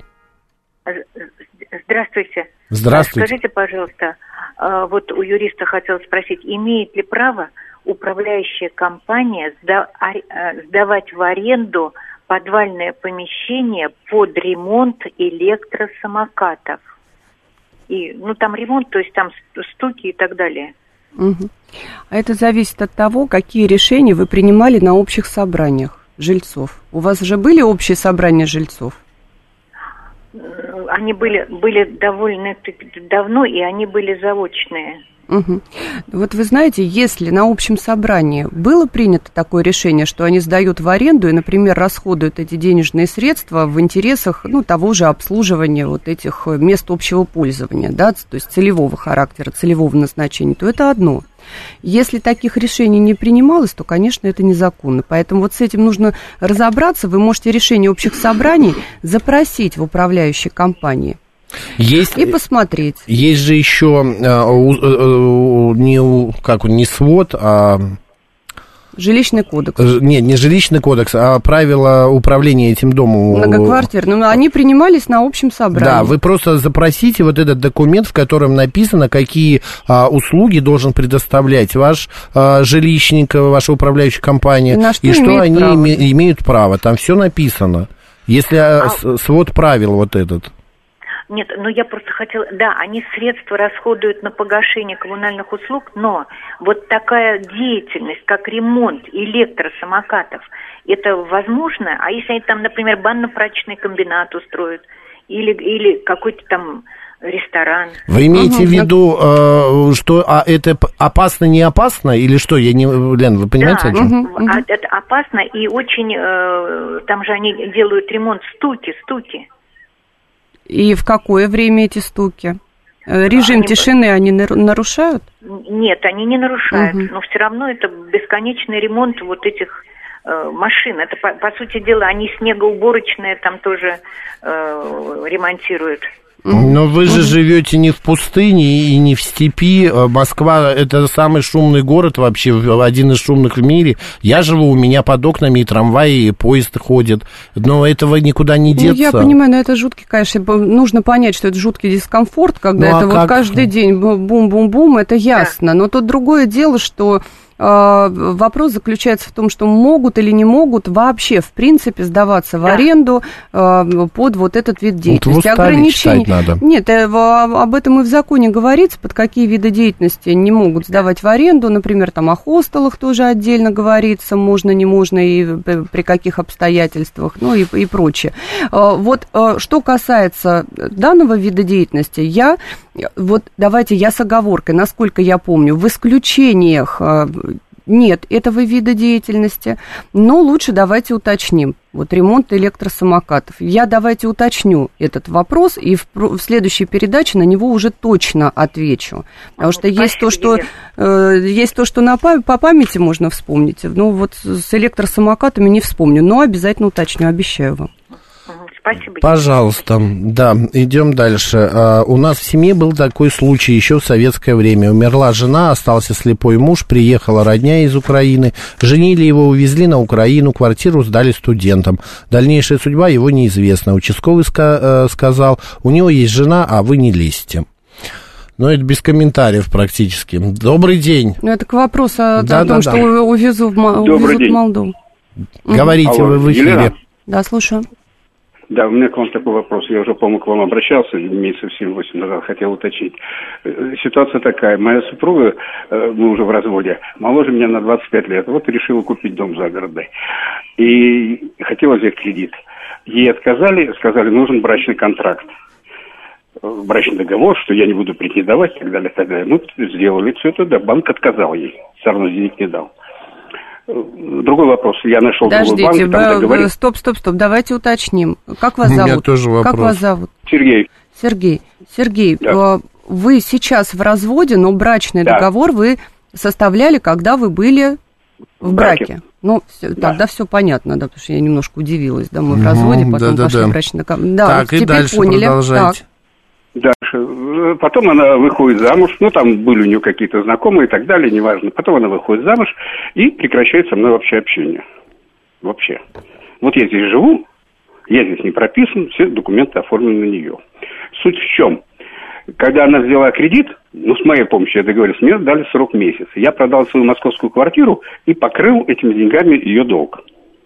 Здравствуйте. Здравствуйте. Скажите, пожалуйста, вот у юриста хотела спросить, имеет ли право управляющая компания сдавать в аренду подвальное помещение под ремонт электросамокатов? И, ну, там ремонт, то есть там стуки и так далее. Угу. А это зависит от того, какие решения вы принимали на общих собраниях жильцов. У вас же были общие собрания жильцов? Они были, были довольно давно, и они были заочные. Угу. Вот вы знаете, если на общем собрании было принято такое решение, что они сдают в аренду и, например, расходуют эти денежные средства в интересах, ну, того же обслуживания вот этих мест общего пользования, да, то есть целевого характера, целевого назначения, то это одно. Если таких решений не принималось, то, конечно, это незаконно. Поэтому вот с этим нужно разобраться. Вы можете решение общих собраний запросить в управляющей компании. Есть, и посмотреть. Есть же еще э, э, не, как, не свод, а... Жилищный кодекс. Нет, не жилищный кодекс, а правила управления этим домом. Многоквартирным. Они принимались на общем собрании. Да, вы просто запросите вот этот документ, в котором написано, какие а, услуги должен предоставлять ваш а, жилищник, ваша управляющая компания, и что, и что они право. Име, имеют право. Там все написано. Если а... свод правил вот этот. Нет, ну я просто хотела... Да, они средства расходуют на погашение коммунальных услуг, но вот такая деятельность, как ремонт электросамокатов, это возможно? А если они там, например, банно-прачечный комбинат устроят или, или какой-то там ресторан? Вы имеете угу, в виду, э, что а это опасно, не опасно? Или что? Я не... Лен, вы понимаете, да, о чем? Угу, угу. Это опасно, и очень... Э, там же они делают ремонт стуки, стуки. И в какое время эти стуки? Режим они... тишины они нарушают? Нет, они не нарушают, угу. но все равно это бесконечный ремонт вот этих э, машин. Это, по, по сути дела, они снегоуборочные там тоже э, ремонтируют. Но вы же живете не в пустыне и не в степи. Москва — это самый шумный город вообще, один из шумных в мире. Я живу, у меня под окнами и трамваи, и поезд ходит. Но этого никуда не деться. Ну, я понимаю, но это жуткий, конечно, нужно понять, что это жуткий дискомфорт, когда ну, это а вот как... каждый день бум-бум-бум, это ясно. Но тут другое дело, что... Вопрос заключается в том, что могут или не могут вообще, в принципе, сдаваться в да. аренду под вот этот вид деятельности. Вот ограничений надо. Нет, об этом и в законе говорится, под какие виды деятельности не могут сдавать в аренду. Например, там о хостелах тоже отдельно говорится, можно, не можно и при каких обстоятельствах, ну и, и прочее. Вот что касается данного вида деятельности, я... Вот давайте я с оговоркой, насколько я помню, в исключениях нет этого вида деятельности, но лучше давайте уточним. Вот ремонт электросамокатов. Я давайте уточню этот вопрос, и в, в следующей передаче на него уже точно отвечу. Потому что Спасибо, есть то, что, э, есть то, что на, по памяти можно вспомнить. Ну вот с электросамокатами не вспомню, но обязательно уточню, обещаю вам. Спасибо. Пожалуйста, да, идем дальше. А, у нас в семье был такой случай еще в советское время. Умерла жена, остался слепой муж, приехала родня из Украины, женили его, увезли на Украину, квартиру сдали студентам. Дальнейшая судьба его неизвестна. Участковый ска- сказал, у него есть жена, а вы не лезьте. Ну, это без комментариев практически. Добрый день. Ну, это к вопросу о, да, о том, да, что да. увезу в, увезут в Молдову. Говорите, Алло, вы в эфире. Елена? Да, слушаю. Да, у меня к вам такой вопрос. Я уже, по-моему, к вам обращался месяцев семь-восемь назад, хотел уточнить. Ситуация такая. Моя супруга, мы уже в разводе, моложе меня на двадцать пять лет. Вот решила купить дом загородный. И хотела взять кредит. Ей отказали, сказали, нужен брачный контракт. Брачный договор, что я не буду претендовать и так далее, и так далее. Мы сделали все это, да, банк отказал ей. Все равно денег не дал. Другой вопрос. Я нашел другой банк. Подождите, договорил... стоп, стоп, стоп, давайте уточним. Как вас зовут? У меня тоже вопрос. Как вас зовут? Сергей. Сергей. Сергей, да. Вы сейчас в разводе, но брачный да. договор вы составляли, когда вы были в, в браке. браке. Ну, все, да. тогда все понятно, да, потому что я немножко удивилась. Да, мы в разводе, ну, потом да, пошли да, в да. брачный договор. Да, так, вот и теперь дальше поняли. продолжайте. Так. Дальше. Потом она выходит замуж, ну, там были у нее какие-то знакомые и так далее, неважно. Потом она выходит замуж и прекращает со мной вообще общение. Вообще. Вот я здесь живу, я здесь не прописан, все документы оформлены на нее. Суть в чем? Когда она взяла кредит, ну, с моей помощью, я договорился, мне дали срок месяца. Я продал свою московскую квартиру и покрыл этими деньгами ее долг.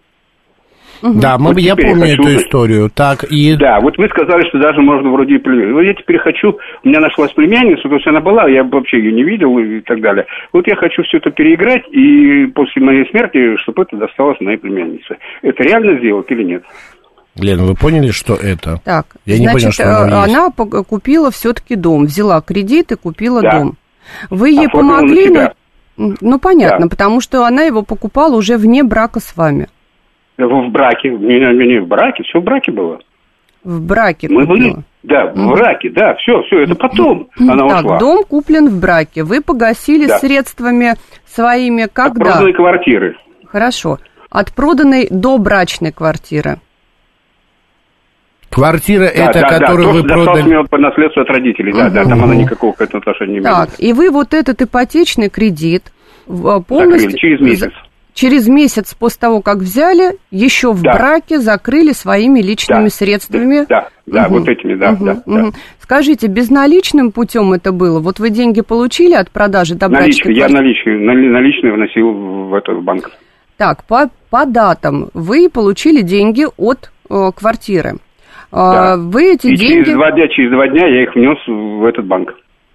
Да, мы, вот я помню я хочу... эту историю. Так, и... Да, вот вы сказали, что даже можно вроде и племянницу. Вот я теперь хочу, у меня нашлась племянница, то есть она была, я вообще ее не видел и так далее. Вот я хочу все это переиграть, и после моей смерти, чтобы это досталось моей племяннице. Это реально сделать или нет? Лена, вы поняли, что это? Так, я значит, не понял, что она купила все-таки дом, взяла кредит и купила да. дом. Вы ей Оформила помогли, на себя. ну, ну, понятно, Да. потому что она его покупала уже вне брака с вами. В браке, не, не в браке, все в браке было. В браке Мы купила. были, да, в Мгм. браке, да, все, все, это потом она Так, ушла. дом куплен в браке. Вы погасили Да. средствами своими От когда? проданной квартиры. Хорошо. От проданной до брачной квартиры. Квартира Да, это, да, которую да, вы то, что досталось продали... мне по наследству от родителей, да, да, там Мгм. она никакого к этому отношения не имеет. Так, и вы вот этот ипотечный кредит в- полностью... Закрыли через месяц. Через месяц после того, как взяли, еще в Да. браке закрыли своими личными Да, средствами. Да, да, Мгм. вот этими, да, Мгм, да, мгм. да. Скажите, безналичным путем это было? Вот вы деньги получили от продажи до Наличка, брачной я квартиры? наличные, нали- наличные вносил в этот банк. Так, по, по датам вы получили деньги от э, квартиры. А, Да. Вы эти И деньги, через два дня, через два дня я их внес в этот банк.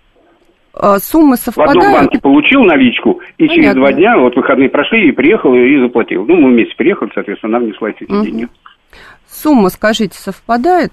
э, суммы В одном совпадают? банке получил наличку, и через Понятно. два дня, вот выходные прошли, и приехал, и заплатил. Ну, мы вместе приехали, соответственно, она внесла эти Мгм. деньги. Сумма, скажите, совпадает?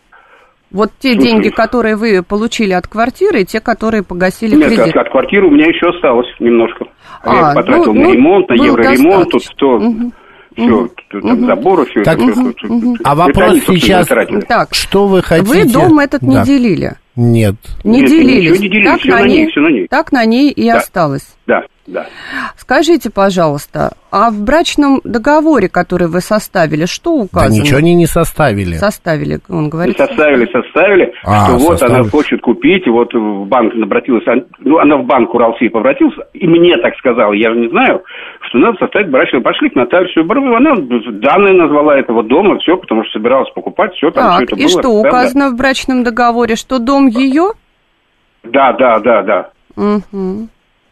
Вот те Слушай, деньги, которые вы получили от квартиры, и те, которые погасили Нет, кредит. от, от квартиры у меня еще осталось немножко. А, я их потратил ну, на ну, ремонт, на было евроремонт, тут достаточно. то, Мгм. все, там заборы, все Так, это. мгм, всё, мгм. это А они, вопрос собственно, сейчас, затратили. Так, что вы хотите? вы дом этот не Да. делили? Нет. Не Нет, делились. ничего не делили, так, всё на ней, всё на ней. так на ней и Да. осталось. Да, да. Скажите, пожалуйста, а в брачном договоре, который вы составили, что Да указано? ничего они не составили. Составили, он говорит. Составили, составили, А, что вот составили. она хочет купить, и вот в банк обратилась, ну, она в банк Уралсиб обратилась, и мне так сказала, я же не знаю, что надо составить брачный. Пошли к нотариусу, она данные назвала этого дома, все, потому что собиралась покупать, все, там Так, все это и было. что, Да, указано в брачном договоре, что дом ее? Да, да, да, да. Мгм.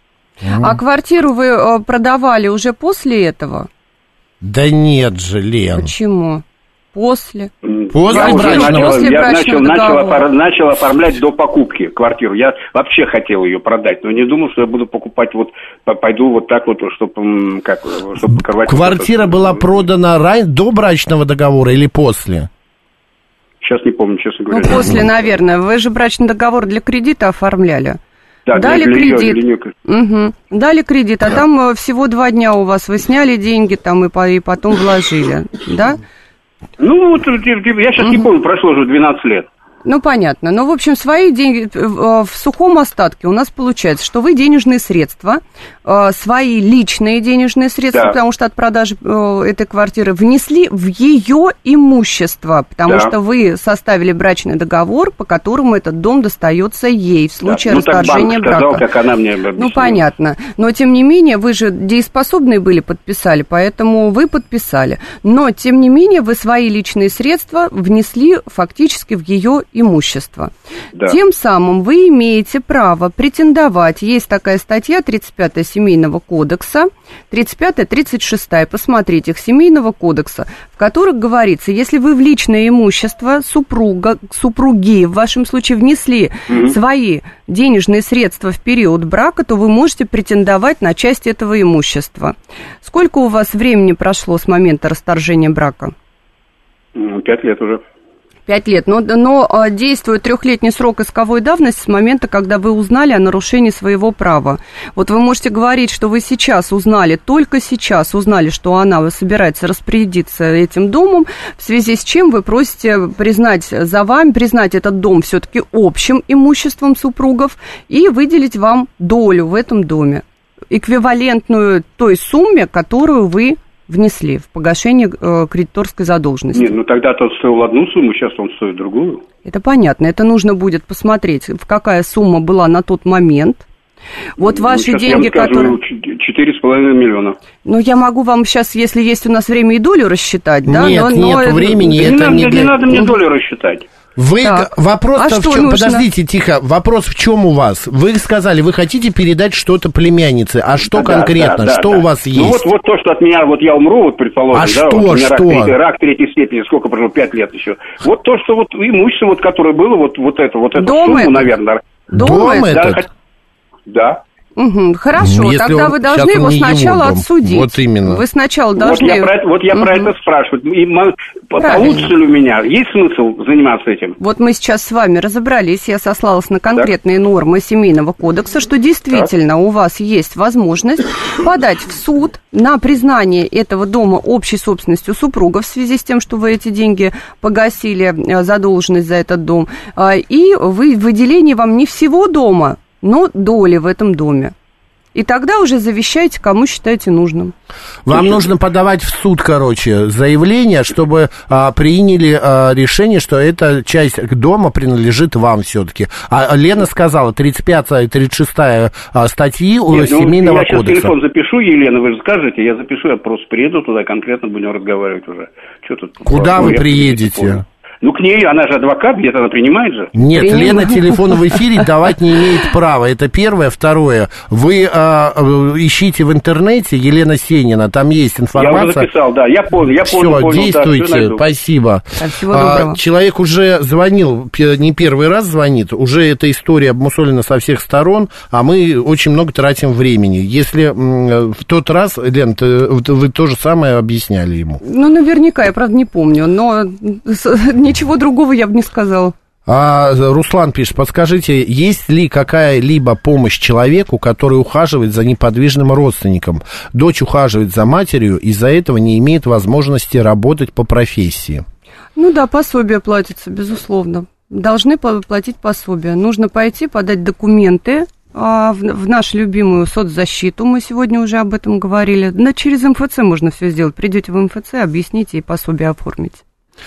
А квартиру вы э, продавали уже после этого? Да нет же, Лен. Почему? После. После я уже брачного. начал, После я брачного начал, начал, договора. опор- начал оформлять до покупки квартиру. Я вообще хотел ее продать, но не думал, что я буду покупать вот, по- пойду вот так вот, чтобы как, чтобы покрывать. Квартира вот это. была продана ран... до брачного договора или после? Сейчас не помню, честно Ну, говоря. после, наверное. Вы же брачный договор для кредита оформляли. Да, Дали для неё, кредит. для неё. Угу. Дали кредит, а там э, всего два дня у вас. Вы сняли деньги там и, по- и потом вложили, да? Ну, вот я сейчас не помню, прошло уже двенадцать лет. Ну, понятно. Ну, в общем, свои деньги э, в сухом остатке у нас получается, что вы денежные средства, э, свои личные денежные средства, Да. потому что от продажи э, этой квартиры внесли в ее имущество, потому Да. что вы составили брачный договор, по которому этот дом достается ей в случае Да. Ну, так расторжения банк сказал, брака. как она мне объяснила. Ну, понятно. Но, тем не менее, вы же дееспособные были, подписали, поэтому вы подписали. Но, тем не менее, вы свои личные средства внесли фактически в ее имущество. Да. Тем самым вы имеете право претендовать. Есть такая статья тридцать пятая Семейного кодекса, тридцать пятая, тридцать шестая, посмотрите их, Семейного кодекса, в которых говорится, если вы в личное имущество супруга, супруги, в вашем случае, внесли Мгм. свои денежные средства в период брака, то вы можете претендовать на часть этого имущества. Сколько у вас времени прошло с момента расторжения брака? Ну, Пять лет уже. Пять лет. Но, но а, действует трехлетний срок исковой давности с момента, когда вы узнали о нарушении своего права. Вот вы можете говорить, что вы сейчас узнали, только сейчас узнали, что она собирается распорядиться этим домом, в связи с чем вы просите признать за вами, признать этот дом все-таки общим имуществом супругов и выделить вам долю в этом доме, эквивалентную той сумме, которую вы внесли в погашение э, кредиторской задолженности. Нет, ну тогда-то он стоил одну сумму, сейчас он стоит другую. Это понятно. Это нужно будет посмотреть, в какая сумма была на тот момент. Вот Ну, ваши сейчас деньги, я вам скажу, которые... ч- четыре с половиной миллиона. Ну, я могу вам сейчас, если есть у нас время, и долю рассчитать, да? Нет, но, нет но... времени, Да это не, надо, не не для- надо мне долю рассчитать. Вы Так. вопрос-то А в что чем? нужно? Подождите, тихо. Вопрос в чем у вас? Вы сказали, вы хотите передать что-то племяннице. А что Да, конкретно? да, да, что да. у вас есть? Ну вот, вот то, что от меня, вот я умру, вот предположим, А да, что, вот у меня что? Рак, третьей, рак третьей степени, сколько прошло, пять лет еще. Вот то, что вот имущество, вот, которое было, вот, вот это, вот эту Дом сумму, этот? наверное. Дом Дом это? Да, этот? хот- да. Угу, хорошо, Если тогда он, вы должны его сначала отсудить. Вот именно. Вы сначала должны... Вот я про, вот я угу. про это спрашиваю. И, получится ли у меня? Есть смысл заниматься этим? Вот мы сейчас с вами разобрались, я сослалась на конкретные так. нормы Семейного кодекса, что действительно так. у вас есть возможность подать в суд на признание этого дома общей собственностью супруга в связи с тем, что вы эти деньги погасили, задолженность за этот дом, и вы выделение вам не всего дома, но доли в этом доме. И тогда уже завещайте, кому считаете нужным. Вам нужно подавать в суд, короче, заявление, чтобы а, приняли а, решение, что эта часть дома принадлежит вам все-таки. А Лена сказала, тридцать пятая и тридцать шестая а, статьи у Нет, Семейного ну, я кодекса. Я сейчас телефон запишу, Елена, вы же скажете, я запишу, я просто приеду туда, конкретно будем разговаривать уже. Что тут? Куда ну, вы приедете? Ну, к ней, она же адвокат, где-то она принимает же. Нет, Принимаю. Лена телефон в эфире давать не имеет права. Это первое. Второе. Вы а, ищите в интернете Елена Сенина, там есть информация. Я уже записал, да, я понял, я все, понял, понял. Действуйте, да, спасибо. Всего доброго. А, человек уже звонил, не первый раз звонит, уже эта история обмусолена со всех сторон, а мы очень много тратим времени. Если м, в тот раз, Лен, ты, вы то же самое объясняли ему. Ну, наверняка, я, правда, не помню, но... Ничего другого я бы не сказала. А, Руслан пишет, подскажите, есть ли какая-либо помощь человеку, который ухаживает за неподвижным родственником? Дочь ухаживает за матерью, из-за этого не имеет возможности работать по профессии. Ну да, пособие платится, безусловно. Должны платить пособие. Нужно пойти, подать документы а, в, в нашу любимую соцзащиту. Мы сегодня уже об этом говорили. Да, через эм эф цэ можно все сделать. Придете в эм эф цэ, объясните и пособие оформите.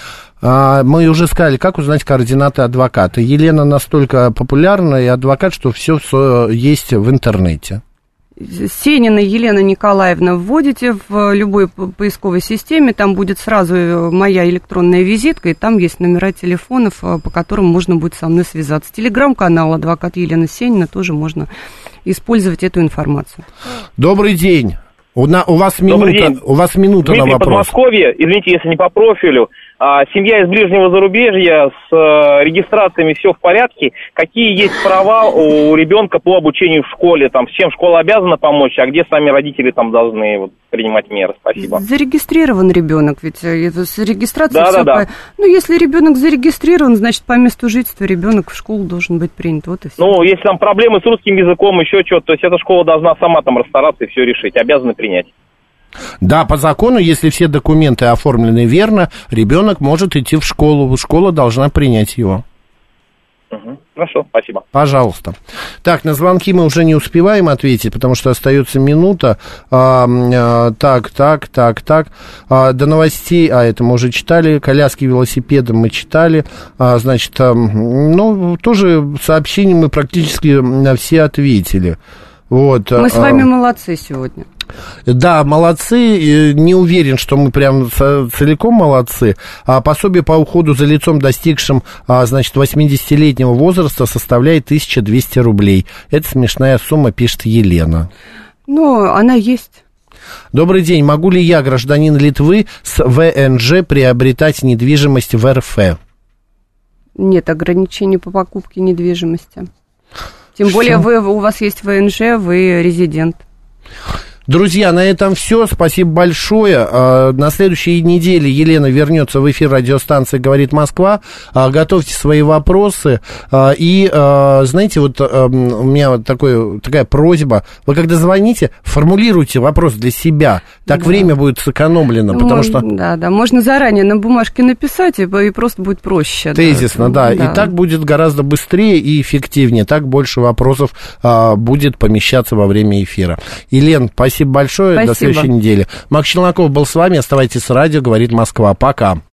Мы уже сказали, как узнать координаты адвоката. Елена настолько популярная адвокат, что все есть в интернете. Сенина Елена Николаевна вводите в любой поисковой системе, там будет сразу моя электронная визитка, и там есть номера телефонов, по которым можно будет со мной связаться. Телеграм-канал адвокат Елена Сенина, тоже можно использовать эту информацию. Добрый день. У, на, у вас минута, у вас минута Дмитрий, на вопрос. Подмосковье, извините, если не по профилю. А, семья из ближнего зарубежья с а, регистрациями все в порядке. Какие есть права у ребенка по обучению в школе? Там, с чем школа обязана помочь, а где сами родители там должны вот, принимать меры? Спасибо. Зарегистрирован ребенок, ведь с регистрацией да, все да, по... да. Ну, если ребенок зарегистрирован, значит, по месту жительства ребенок в школу должен быть принят. Вот и все. Ну, если там проблемы с русским языком, еще что-то, то есть эта школа должна сама там расстараться и все решить, обязаны принять. Да, по закону, если все документы оформлены верно, ребенок может идти в школу, школа должна принять его. Угу. Хорошо, спасибо. Пожалуйста. Так, на звонки мы уже не успеваем ответить, потому что остается минута. А, а, так, так, так, так. А, до новостей, а это мы уже читали. Коляски велосипедом мы читали. А, значит, а, ну, тоже сообщения мы практически на все ответили. Вот. Мы с вами а, молодцы сегодня. Да, молодцы, не уверен, что мы прям целиком молодцы. А пособие по уходу за лицом, достигшим, значит, восьмидесятилетнего возраста, составляет тысяча двести рублей. Это смешная сумма, пишет Елена. Ну, она есть. Добрый день, могу ли я, гражданин Литвы, с вэ эн жэ приобретать недвижимость в эр эф? Нет ограничений по покупке недвижимости. Тем более вы, у вас есть вэ эн жэ, вы резидент. Друзья, на этом все. Спасибо большое. На следующей неделе Елена вернется в эфир радиостанции «Говорит Москва». Готовьте свои вопросы. И, знаете, вот у меня вот такой, такая просьба. Вы когда звоните, формулируйте вопрос для себя. Так да. время будет сэкономлено, потому Мож, что... Да, да, можно заранее на бумажке написать, и, и просто будет проще. Тезисно, да. да. И так будет гораздо быстрее и эффективнее. Так больше вопросов будет помещаться во время эфира. Елена, спасибо. Спасибо большое. Спасибо. До следующей недели. Макс Челноков был с вами. Оставайтесь с радио. Говорит Москва. Пока.